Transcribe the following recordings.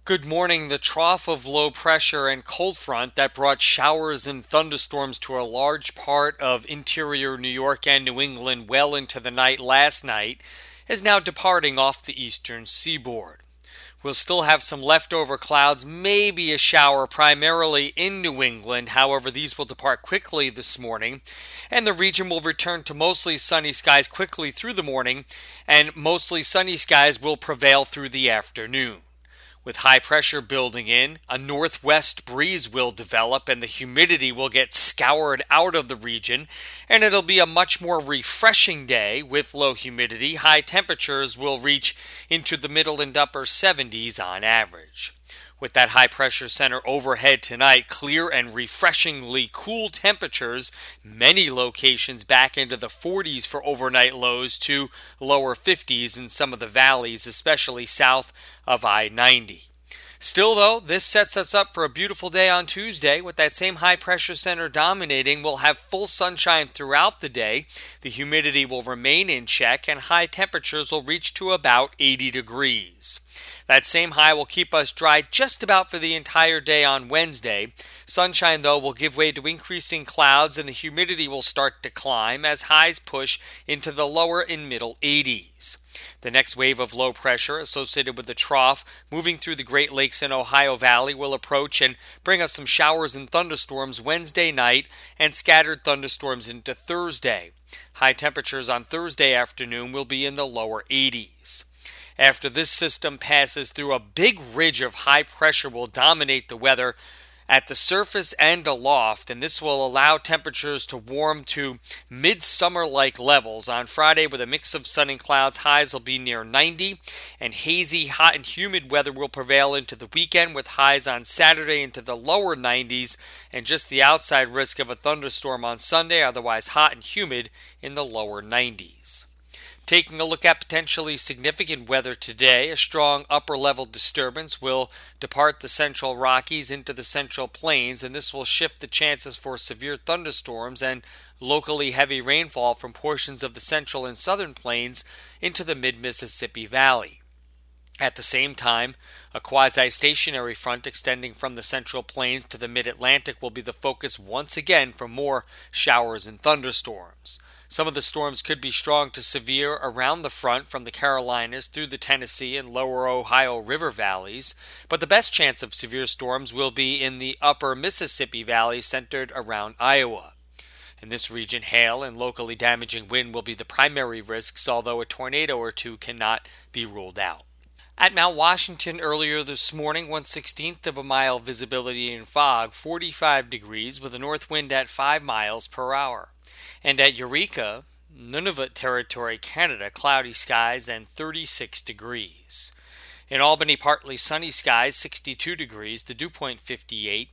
Good morning. The trough of low pressure and cold front that brought showers and thunderstorms to a large part of interior New York and New England well into the night last night is now departing off the eastern seaboard. We'll still have some leftover clouds, maybe a shower primarily in New England. However, these will depart quickly this morning, and the region will return to mostly sunny skies quickly through the morning, and mostly sunny skies will prevail through the afternoon. With high pressure building in, a northwest breeze will develop and the humidity will get scoured out of the region, and it'll be a much more refreshing day with low humidity. High temperatures will reach into the middle and upper 70s on average. With that high pressure center overhead tonight, clear and refreshingly cool temperatures, many locations back into the 40s for overnight lows to lower 50s in some of the valleys, especially south of I-90. Still, though, this sets us up for a beautiful day on Tuesday. With that same high pressure center dominating, we'll have full sunshine throughout the day. The humidity will remain in check and high temperatures will reach to about 80 degrees. That same high will keep us dry just about for the entire day on Wednesday. Sunshine, though, will give way to increasing clouds and the humidity will start to climb as highs push into the lower and middle 80s. The next wave of low pressure associated with the trough moving through the Great Lakes and Ohio Valley will approach and bring us some showers and thunderstorms Wednesday night and scattered thunderstorms into Thursday. High temperatures on Thursday afternoon will be in the lower 80s. After this system passes through, a big ridge of high pressure will dominate the weather at the surface and aloft, and this will allow temperatures to warm to midsummer-like levels. On Friday, with a mix of sun and clouds, highs will be near 90, and hazy, hot, and humid weather will prevail into the weekend, with highs on Saturday into the lower 90s, and just the outside risk of a thunderstorm on Sunday, otherwise hot and humid in the lower 90s. Taking a look at potentially significant weather today, a strong upper-level disturbance will depart the central Rockies into the central plains, and this will shift the chances for severe thunderstorms and locally heavy rainfall from portions of the central and southern plains into the mid-Mississippi Valley. At the same time, a quasi-stationary front extending from the central plains to the mid-Atlantic will be the focus once again for more showers and thunderstorms. Some of the storms could be strong to severe around the front from the Carolinas through the Tennessee and lower Ohio River valleys, but the best chance of severe storms will be in the upper Mississippi Valley centered around Iowa. In this region, hail and locally damaging wind will be the primary risks, although a tornado or two cannot be ruled out. At Mount Washington earlier this morning, 1/16th of a mile visibility in fog, 45 degrees with a north wind at 5 miles per hour. And at Eureka, Nunavut Territory, Canada, cloudy skies and 36 degrees. In Albany, partly sunny skies, 62 degrees, the dew point 58,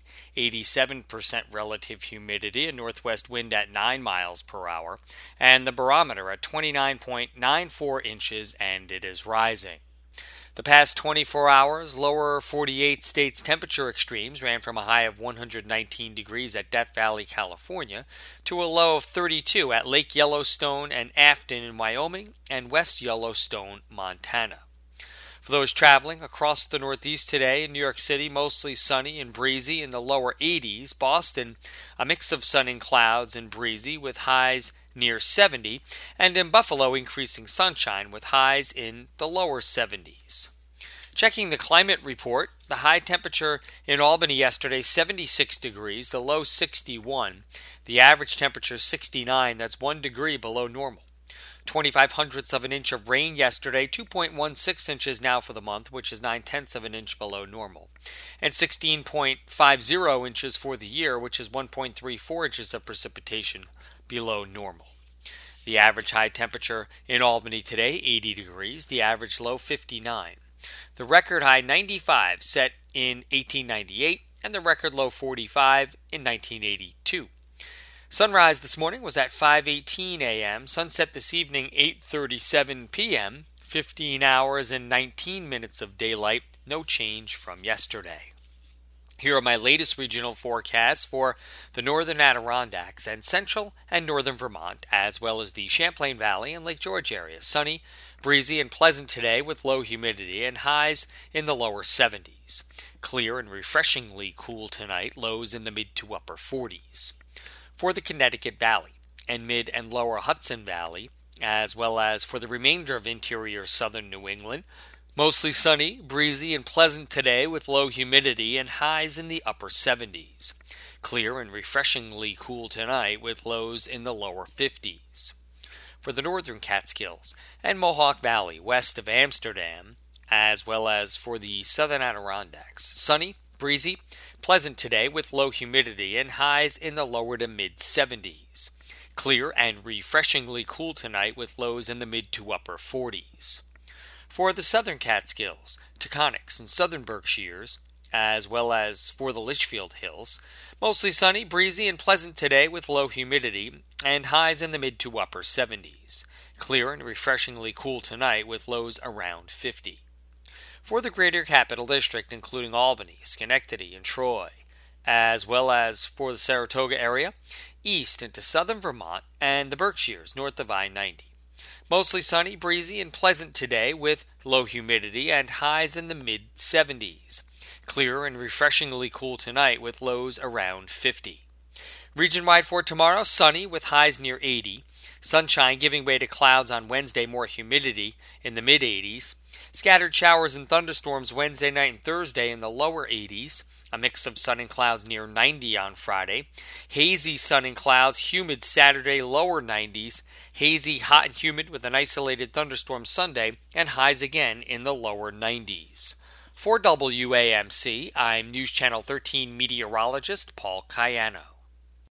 87% relative humidity, a northwest wind at 9 miles per hour, and the barometer at 29.94 inches, and it is rising. The past 24 hours, lower 48 states temperature extremes ran from a high of 119 degrees at Death Valley, California, to a low of 32 at Lake Yellowstone and Afton in Wyoming and West Yellowstone, Montana. For those traveling across the Northeast today, in New York City, mostly sunny and breezy in the lower 80s. Boston, a mix of sun and clouds and breezy with highs near 70, and in Buffalo, increasing sunshine with highs in the lower 70s. Checking the climate report, the high temperature in Albany yesterday, 76 degrees, the low 61. The average temperature 69, that's 1 degree below normal. 25 hundredths of an inch of rain yesterday, 2.16 inches now for the month, which is 9/10 of an inch below normal. And 16.50 inches for the year, which is 1.34 inches of precipitation below normal. The average high temperature in Albany today, 80 degrees, the average low 59. The record high 95 set in 1898 and the record low 45 in 1982. Sunrise this morning was at 5:18 a.m., sunset this evening 8:37 p.m., 15 hours and 19 minutes of daylight, no change from yesterday. Here are my latest regional forecasts for the northern Adirondacks and central and northern Vermont, as well as the Champlain Valley and Lake George area. Sunny, Breezy and pleasant today with low humidity and highs in the lower 70s. Clear and refreshingly cool tonight, lows in the mid to upper 40s. For the Connecticut Valley and mid and lower Hudson Valley, as well as for the remainder of interior southern New England, mostly sunny, breezy, and pleasant today with low humidity and highs in the upper 70s. Clear and refreshingly cool tonight with lows in the lower 50s. For the northern Catskills and Mohawk Valley west of Amsterdam, as well as for the southern Adirondacks, sunny, breezy, pleasant today with low humidity and highs in the lower to mid 70s. Clear and refreshingly cool tonight with lows in the mid to upper 40s. For the southern Catskills, Taconics, and southern Berkshires, as well as for the Litchfield Hills, mostly sunny, breezy, and pleasant today with low humidity and highs in the mid to upper 70s. Clear and refreshingly cool tonight with lows around 50. For the greater Capital District, including Albany, Schenectady, and Troy, as well as for the Saratoga area, east into southern Vermont, and the Berkshires north of I-90. Mostly sunny, breezy, and pleasant today with low humidity and highs in the mid-70s. Clear and refreshingly cool tonight with lows around 50. Region-wide for tomorrow, sunny with highs near 80. Sunshine giving way to clouds on Wednesday, more humidity in the mid-80s. Scattered showers and thunderstorms Wednesday night and Thursday in the lower 80s. A mix of sun and clouds near 90 on Friday. Hazy sun and clouds, humid Saturday, lower 90s. Hazy, hot, and humid with an isolated thunderstorm Sunday, and highs again in the lower 90s. For WAMC, I'm News Channel 13 meteorologist Paul Cayano.